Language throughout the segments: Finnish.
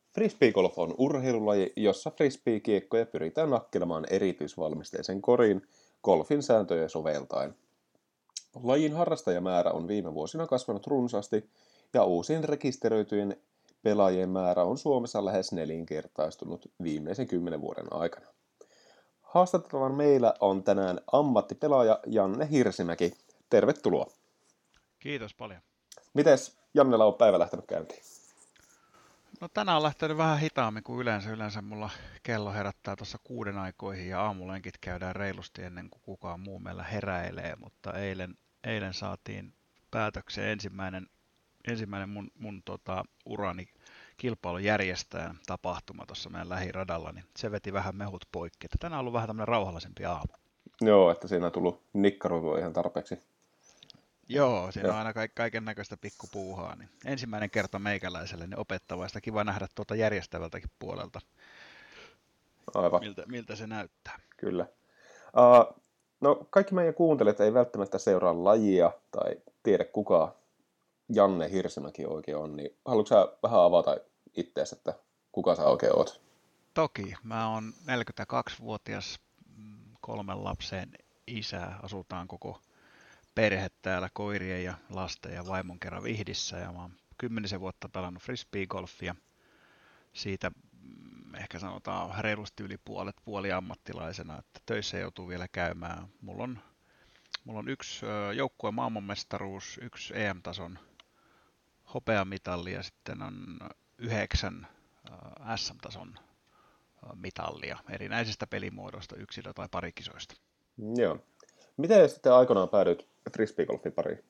Frisbeegolf on urheilulaji, jossa frisbeekiekkoja pyritään nakkelemaan erityisvalmisteisen koriin golfin sääntöjä soveltaen. Lajin harrastajamäärä on viime vuosina kasvanut runsaasti ja uusien rekisteröityjen pelaajien määrä on Suomessa lähes nelinkertaistunut viimeisen 10 vuoden aikana. Haastateltavana meillä on tänään ammattipelaaja Janne Hirsimäki. Tervetuloa. Kiitos paljon. Mites Jannella on päivä lähtenyt käyntiin? No tänään on lähtenyt vähän hitaammin kuin yleensä. Yleensä mulla kello herättää tuossa 6 aikoihin ja aamulenkit käydään reilusti ennen kuin kukaan muu meillä heräilee, mutta eilen saatiin päätökseen ensimmäinen mun urani kilpailujärjestäjän tapahtuma tuossa meidän lähiradalla, niin se veti vähän mehut poikki. Että tänään on ollut vähän tämmöinen rauhallisempi aamu. Joo, että siinä on tullut nikkaroitua ihan tarpeeksi. Joo, siinä on aina kaiken näköistä pikkupuuhaa. Niin ensimmäinen kerta meikäläiselle niin opettavaista. Kiva nähdä tuolta järjestävältäkin puolelta, Aivan. miltä se näyttää. Kyllä. No, kaikki meidän kuuntelijat ei välttämättä seuraa lajia tai tiedä kuka Janne Hirsimäki oikein on, niin haluatko sä vähän avata itseäsi, että kuka sä oikein oot? Toki, mä oon 42-vuotias 3 lapsen isä, asutaan koko perhe täällä koirien ja lasten ja vaimon kerran Vihdissä ja mä oon 10 vuotta pelannut frisbeegolfia. Siitä ehkä sanotaan reilusti yli puoli ammattilaisena, että töissä joutuu vielä käymään. Mulla on 1 joukkueen maailmanmestaruus, 1 EM-tason hopeamitalli ja sitten on 9 SM-tason mitallia erinäisistä pelimuodoista, yksilö- tai parikisoista. Joo. Miten sitten aikoinaan päädyit frisbeegolfin pariin?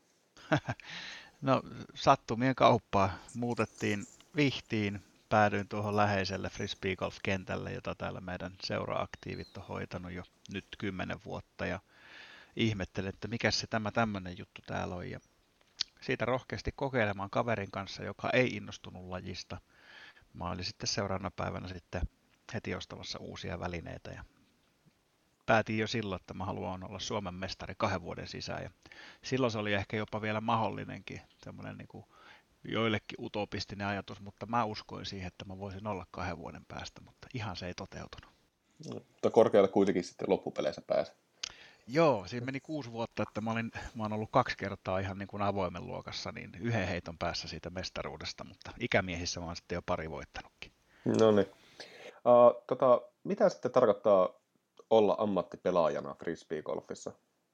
No sattumien kauppaa muutettiin Vihtiin, päädyin tuohon läheiselle frisbeegolf-kentälle, jota täällä meidän seura-aktiivit on hoitanut jo nyt 10 vuotta ja ihmettelin, että mikä se tämmöinen juttu täällä on ja siitä rohkeasti kokeilemaan kaverin kanssa, joka ei innostunut lajista. Mä olin sitten seuraavana päivänä sitten heti ostamassa uusia välineitä ja päätin jo silloin, että mä haluan olla Suomen mestari 2 vuoden sisään. Ja silloin se oli ehkä jopa vielä mahdollinenkin, semmoinen niin kuin joillekin utopistinen ajatus, mutta mä uskoin siihen, että mä voisin olla 2 vuoden päästä, mutta ihan se ei toteutunut. Mutta korkealle kuitenkin sitten loppupeleissä pääsi. Joo, siinä meni 6 vuotta, että mä oon ollut 2 kertaa ihan niin kuin avoimen luokassa, niin 1 heiton päässä siitä mestaruudesta, mutta ikämiehissä mä oon sitten jo 2 voittanutkin. No niin. Mitä sitten tarkoittaa olla ammattipelaajana frisbeegolfissa?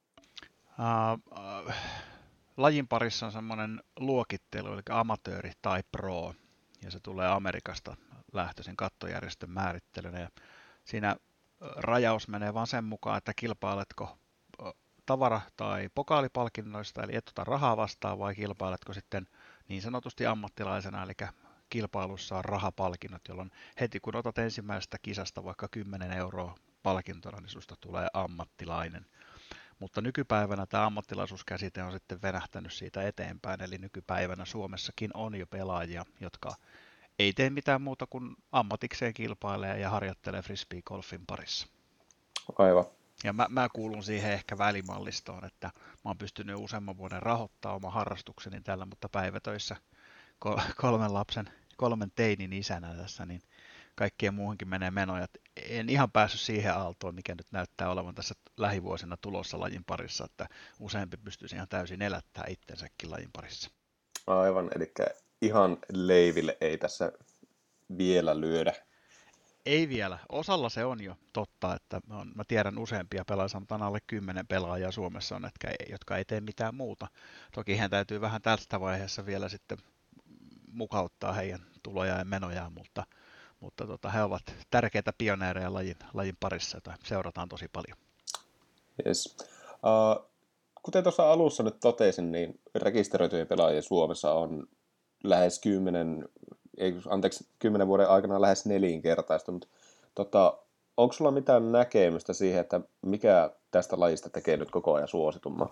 Lajin parissa on semmoinen luokittelu, eli amatööri tai pro, ja se tulee Amerikasta lähtöisin kattojärjestön määrittelynä. Ja siinä rajaus menee vaan sen mukaan, että kilpailetko tavara- tai pokaalipalkinnoista, eli et ota rahaa vastaan, vai kilpailetko sitten niin sanotusti ammattilaisena, eli kilpailussa on rahapalkinnot, jolloin heti kun otat ensimmäisestä kisasta vaikka 10 € palkintona, niin susta tulee ammattilainen. Mutta nykypäivänä tämä ammattilaisuuskäsite on sitten venähtänyt siitä eteenpäin, eli nykypäivänä Suomessakin on jo pelaajia, jotka ei tee mitään muuta kuin ammatikseen kilpailee ja harjoittelee frisbeegolfin parissa. Aivan. Ja mä kuulun siihen ehkä välimallistoon, että mä oon pystynyt useamman vuoden rahoittamaan oman harrastukseni tällä, mutta päivätöissä 3 teinin isänä tässä, niin kaikkien muuhunkin menee menoja. En ihan päässyt siihen aaltoon, mikä nyt näyttää olevan tässä lähivuosina tulossa lajin parissa, että useampi pystyisi ihan täysin elättää itsensäkin lajin parissa. Aivan, eli ihan leiville ei tässä vielä lyödä. Ei vielä. Osalla se on jo totta, että mä tiedän useampia pelaajia, sanotaan alle 10 pelaajaa Suomessa on, jotka ei tee mitään muuta. Toki heidän täytyy vähän tästä vaiheessa vielä sitten mukauttaa heidän tulojaan ja menojaan, mutta he ovat tärkeitä pioneereja lajin parissa, jota seurataan tosi paljon. Yes. Kuten tuossa alussa nyt totesin, niin rekisteröityjen pelaajien Suomessa on lähes 10 vuoden aikana lähes nelinkertaistunut. Onko sulla mitään näkemystä siihen, että mikä tästä lajista tekee nyt koko ajan suositumman?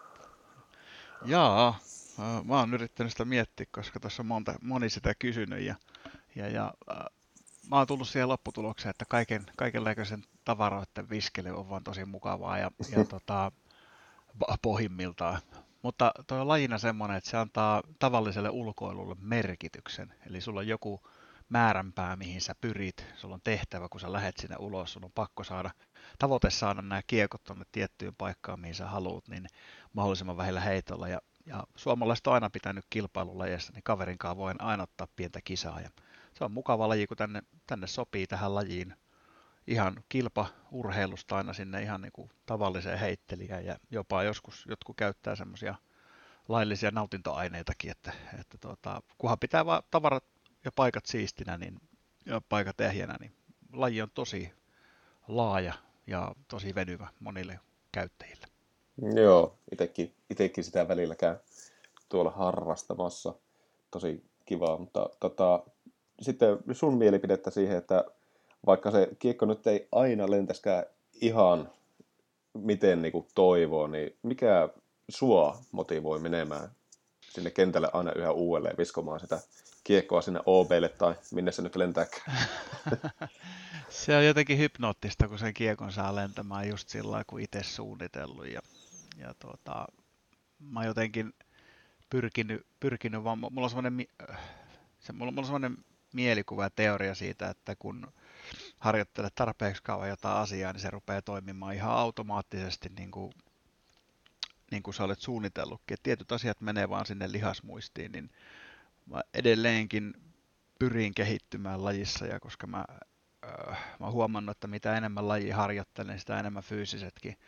Jaa, mä oon yrittänyt sitä miettiä, koska tuossa on moni sitä kysynyt ja mä oon tullut siihen lopputulokseen, että kaikenlaisen tavaroiden viskely on vaan tosi mukavaa ja pohjimmiltaan. Mutta tuo on lajina semmoinen, että se antaa tavalliselle ulkoilulle merkityksen. Eli sulla on joku määränpää, mihin sä pyrit. Sulla on tehtävä, kun sä lähet sinne ulos. Sun on pakko tavoite saada nämä kiekot tuonne tiettyyn paikkaan, mihin sä haluat, niin mahdollisimman vähillä heitolla. Ja suomalaiset on aina pitänyt kilpailulajeissa, niin kaverin kanssa voin aina ottaa pientä kisaa. Ja se on mukava laji, kun tänne sopii tähän lajiin ihan kilpaurheilusta aina sinne ihan niin kuin tavalliseen heittelijään. Ja jopa joskus jotkut käyttää semmoisia laillisia nautintoaineitakin, että kunhan pitää vaan tavarat ja paikat siistinä niin, ja paikat ehjänä, niin laji on tosi laaja ja tosi venyvä monille käyttäjille. Joo, itekin sitä välillä käy tuolla harrastamassa. Tosi kivaa, mutta sitten sun mielipidettä siihen, että vaikka se kiekko nyt ei aina lentäskään ihan miten niin kuin toivoo, niin mikä sua motivoi menemään sinne kentälle aina yhä uudelleen viskomaan sitä kiekkoa sinne OBlle tai minne se nyt lentääkään? Se on jotenkin hypnoottista, kun sen kiekon saa lentämään just sillä lailla, kun itse suunnitellut. Ja mä oon jotenkin pyrkinyt vaan, mulla on semmoinen mielikuva ja teoria siitä, että kun harjoittelet tarpeeksi kauan jotain asiaa, niin se rupeaa toimimaan ihan automaattisesti niin kuin sä olet suunnitellutkin. Et tietyt asiat menee vaan sinne lihasmuistiin, niin mä edelleenkin pyrin kehittymään lajissa, ja koska mä oon huomannut, että mitä enemmän laji harjoittelen, niin sitä enemmän fyysisetkin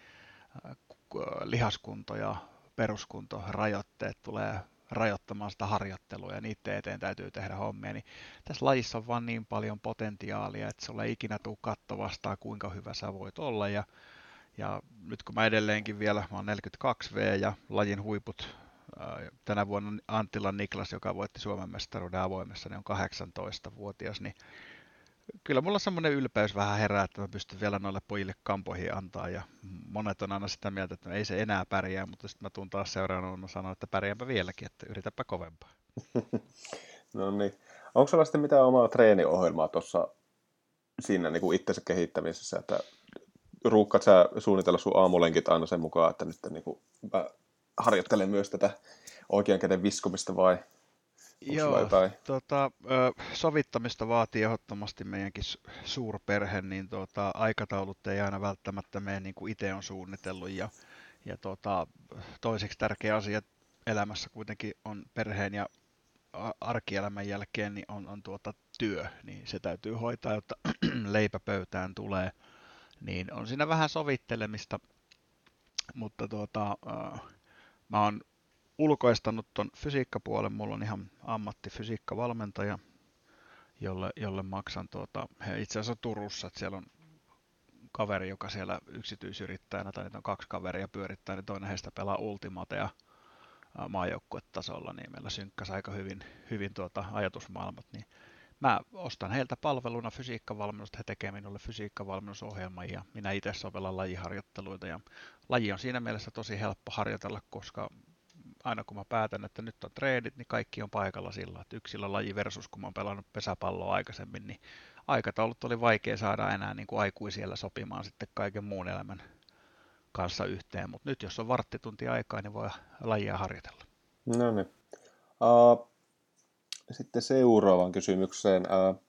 lihaskunto ja peruskunto rajoitteet tulee rajoittamaan sitä harjoittelua, ja niiden eteen täytyy tehdä hommia, niin tässä lajissa on vaan niin paljon potentiaalia, että sulla ei ikinä tule katto vastaan, kuinka hyvä sä voit olla, ja nyt kun mä edelleenkin vielä, mä oon 42V ja lajin huiput, tänä vuonna Anttilan Niklas, joka voitti Suomen mestaruuden avoimessa, niin on 18-vuotias, niin kyllä mulla semmoinen ylpeys vähän herää, että mä pystyn vielä noille pojille kampoihin antaa, ja monet on aina sitä mieltä, että no ei se enää pärjää, mutta sitten mä tuun taas seuraavana sanoa, että pärjääpä vieläkin, että yritäpä kovempaa. No niin. Onko sulla sitten mitään omaa treeniohjelmaa tuossa siinä niin kuin itsensä kehittämisessä, että ruukkaat sä suunnitella sun aamulenkit aina sen mukaan, että nyt niin kuin mä harjoittelen myös tätä oikean käden viskomista vai onko sulla Joo, jotain? sovittamista vaatii ehdottomasti meidänkin suurperhe, niin aikataulut ei aina välttämättä mene niin kuin itse on suunnitellut, ja toiseksi tärkeä asia elämässä kuitenkin on perheen ja arkielämän jälkeen niin on työ, niin se täytyy hoitaa, jotta leipä pöytään tulee, niin on siinä vähän sovittelemista, mutta mä oon ulkoistanut ton fysiikkapuolen, mulla on ihan ammattifysiikkavalmentaja, jolle maksan he itse asiassa Turussa, että siellä on kaveri, joka siellä yksityisyrittäjänä, tai niitä on kaksi kaveria pyörittää, niin toinen heistä pelaa Ultimatea maajoukkuetasolla, niin meillä synkkäsi aika hyvin ajatusmaailmat, niin mä ostan heiltä palveluna fysiikkavalmennusta, he tekevät minulle fysiikkavalmennusohjelman ja minä itse sovellan lajiharjoitteluita, ja laji on siinä mielessä tosi helppo harjoitella, koska aina kun mä päätän, että nyt on treenit, niin kaikki on paikalla sillä, että yksilölaji versus kun mä oon pelannut pesäpalloa aikaisemmin, niin aikataulut oli vaikea saada enää niin kuin aikuisiellä sopimaan sitten kaiken muun elämän kanssa yhteen, mutta nyt jos on varttitunti aikaa, niin voi lajia harjoitella. No niin. Sitten seuraavaan kysymykseen.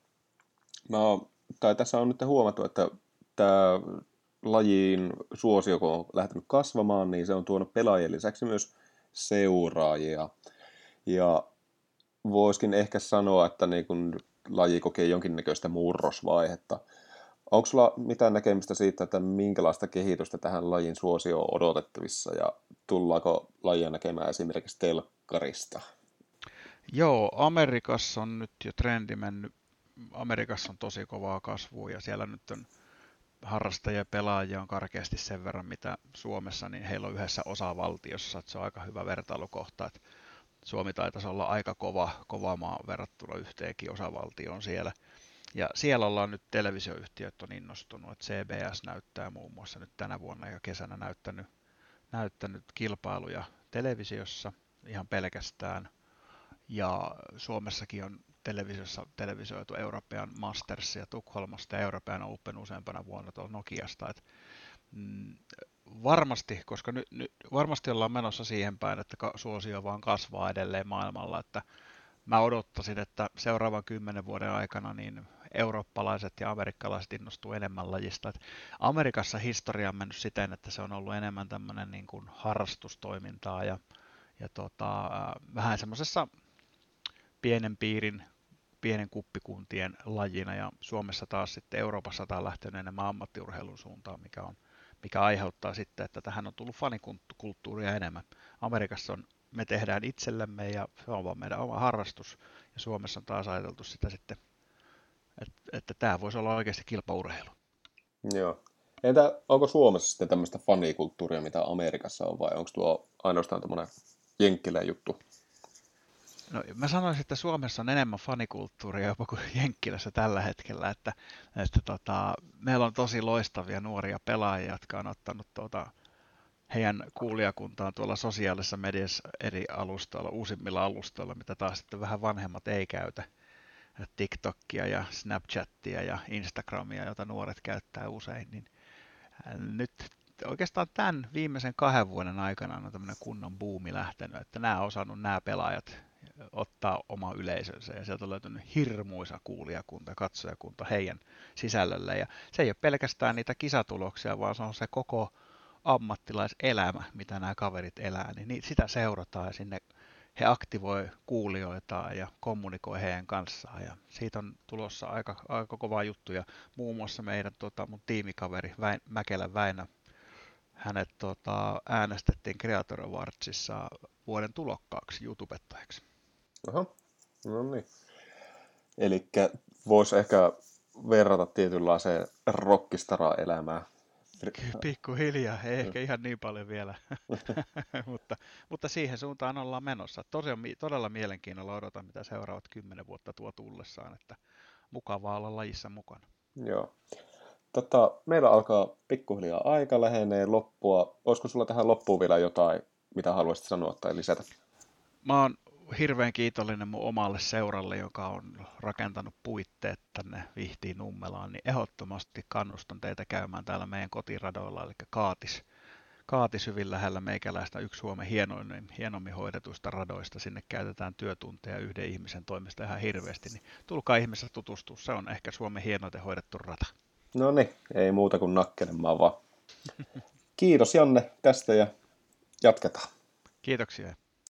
Tässä on nyt huomattu, että tämä lajin suosio, kun on lähtenyt kasvamaan, niin se on tuonut pelaajien lisäksi myös seuraajia. Ja voisikin ehkä sanoa, että niin kun laji kokee jonkinnäköistä murrosvaihetta. Onko sulla mitään näkemistä siitä, että minkälaista kehitystä tähän lajin suosioon on odotettavissa ja tullaanko lajia näkemään esimerkiksi telkkarista? Joo, Amerikassa on nyt jo trendi mennyt. Amerikassa on tosi kovaa kasvua ja siellä nyt on harrastajia ja pelaajia on karkeasti sen verran, mitä Suomessa, niin heillä on yhdessä osavaltiossa, että se on aika hyvä vertailukohta, että Suomi taitaisi olla aika kova maa verrattuna yhteenkin osavaltioon siellä. Ja siellä ollaan nyt televisioyhtiöt on innostunut, että CBS näyttää muun muassa nyt tänä vuonna ja kesänä näyttänyt kilpailuja televisiossa ihan pelkästään. Ja Suomessakin on televisioitu European Masters ja Tukholmasta ja European Open useampana vuonna tuolla Nokiasta. Varmasti, koska varmasti ollaan menossa siihen päin, että suosio vaan kasvaa edelleen maailmalla, että mä odottaisin, että seuraavan 10 vuoden aikana niin eurooppalaiset ja amerikkalaiset innostuu enemmän lajista. Et Amerikassa historia on mennyt siten, että se on ollut enemmän tämmöinen niin kuin harrastustoimintaa ja vähän semmoisessa pienen piirin, pienen kuppikuntien lajina, ja Suomessa taas sitten Euroopassa tämä on lähtenyt enemmän ammattiurheilun suuntaan, mikä aiheuttaa sitten, että tähän on tullut fanikulttuuria enemmän. Amerikassa me tehdään itsellemme ja se on vaan meidän oma harrastus, ja Suomessa on taas ajateltu sitä sitten, että tämä voisi olla oikeasti kilpaurheilu. Joo. Entä onko Suomessa sitten tämmöistä fanikulttuuria, mitä Amerikassa on, vai onko tuo ainoastaan tämmöinen jenkkilän juttu? No, mä sanoisin, että Suomessa on enemmän fanikulttuuria jopa kuin Jenkkilässä tällä hetkellä, että meillä on tosi loistavia nuoria pelaajia, jotka on ottanut heidän kuulijakuntaan tuolla sosiaalisessa mediassa eri alustoilla, uusimmilla alustoilla, mitä taas sitten vähän vanhemmat ei käytä. TikTokia ja Snapchattia ja Instagramia, jota nuoret käyttää usein, niin nyt oikeastaan tämän viimeisen 2 vuoden aikana on tämmöinen kunnon buumi lähtenyt, että nämä pelaajat ottaa oma yleisönsä ja sieltä on löytynyt hirmuisa kuulijakunta, katsojakunta heidän sisällölle ja se ei ole pelkästään niitä kisatuloksia, vaan se on se koko ammattilaiselämä, mitä nämä kaverit elää, niin sitä seurataan ja sinne he aktivoi kuulijoitaan ja kommunikoi heidän kanssaan ja siitä on tulossa aika kova juttu ja muun muassa meidän mun tiimikaveri Mäkelän Väinö, hänet äänestettiin Creator Awardsissa vuoden tulokkaaksi YouTubettajaksi. Aha, no niin. Eli voisi ehkä verrata tietynlaiseen rockistara-elämään. Pikkuhiljaa, ei ehkä ihan niin paljon vielä, mutta siihen suuntaan ollaan menossa. Todella mielenkiinnolla odotan, mitä seuraavat 10 vuotta tuo tullessaan, että mukavaa olla lajissa mukana. Joo. Meillä alkaa pikkuhiljaa aika lähenee loppua. Olisiko sulla tähän loppuun vielä jotain, mitä haluaisit sanoa tai lisätä? Mä oon hirveän kiitollinen mun omalle seuralle, joka on rakentanut puitteet tänne Vihtiin Nummelaan, niin ehdottomasti kannustan teitä käymään täällä meidän kotiradoilla, eli Kaatis hyvin lähellä meikäläistä, yksi Suomen hienommin hoidetuista radoista. Sinne käytetään työtunteja yhden ihmisen toimesta ihan hirveästi, niin tulkaa ihmeessä tutustua. Se on ehkä Suomen hienoiten hoidettu rata. No niin, ei muuta kuin nakkelemaan vaan. Kiitos Janne tästä ja jatketaan. Kiitoksia.